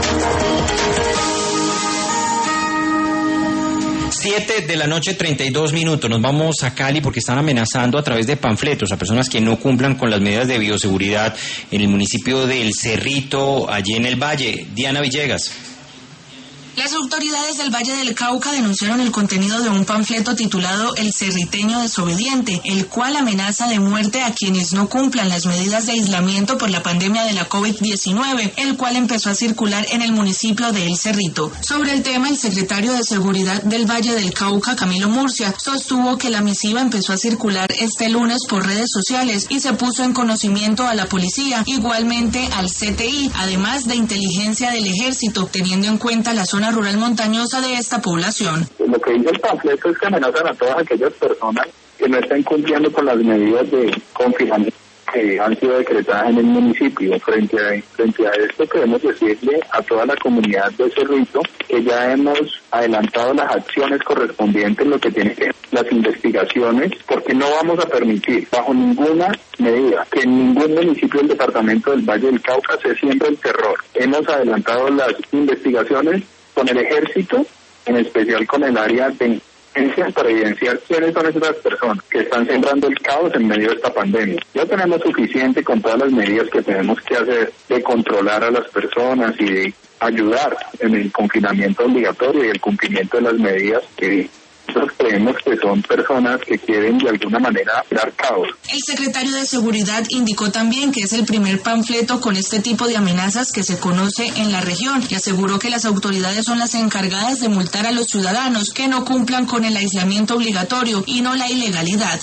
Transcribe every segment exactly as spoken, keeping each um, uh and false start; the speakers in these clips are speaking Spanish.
Siete de la noche, treinta y dos minutos. Nos vamos a Cali porque están amenazando a través de panfletos a personas que no cumplan con las medidas de bioseguridad en el municipio del Cerrito, allí en el Valle. Diana Villegas. Las autoridades del Valle del Cauca denunciaron el contenido de un panfleto titulado El Cerriteño Desobediente, el cual amenaza de muerte a quienes no cumplan las medidas de aislamiento por la pandemia de la COVID diecinueve, el cual empezó a circular en el municipio de El Cerrito. Sobre el tema, el secretario de Seguridad del Valle del Cauca, Camilo Murcia, sostuvo que la misiva empezó a circular este lunes por redes sociales y se puso en conocimiento a la policía, igualmente al C T I, además de inteligencia del ejército, teniendo en cuenta la zona rural montañosa de esta población. Lo que dice el panfleto es que amenazan a todas aquellas personas que no estén cumpliendo con las medidas de confinamiento que han sido decretadas en el municipio. Frente a, frente a esto queremos decirle a toda la comunidad de Cerrito que ya hemos adelantado las acciones correspondientes, lo que tiene que ver las investigaciones, porque no vamos a permitir bajo ninguna medida que en ningún municipio del departamento del Valle del Cauca se siembre el terror. Hemos adelantado las investigaciones con el ejército, en especial con el área de inteligencia, para evidenciar quiénes son esas personas que están sembrando el caos en medio de esta pandemia. Ya tenemos suficiente con todas las medidas que tenemos que hacer de controlar a las personas y de ayudar en el confinamiento obligatorio y el cumplimiento de las medidas que nosotros creemos que son personas que quieren de alguna manera dar caos. El secretario de Seguridad indicó también que es el primer panfleto con este tipo de amenazas que se conoce en la región y aseguró que las autoridades son las encargadas de multar a los ciudadanos que no cumplan con el aislamiento obligatorio y no la ilegalidad.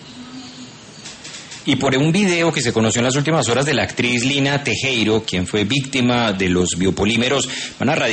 Y por un video que se conoció en las últimas horas de la actriz Lina Tejero, quien fue víctima de los biopolímeros, van a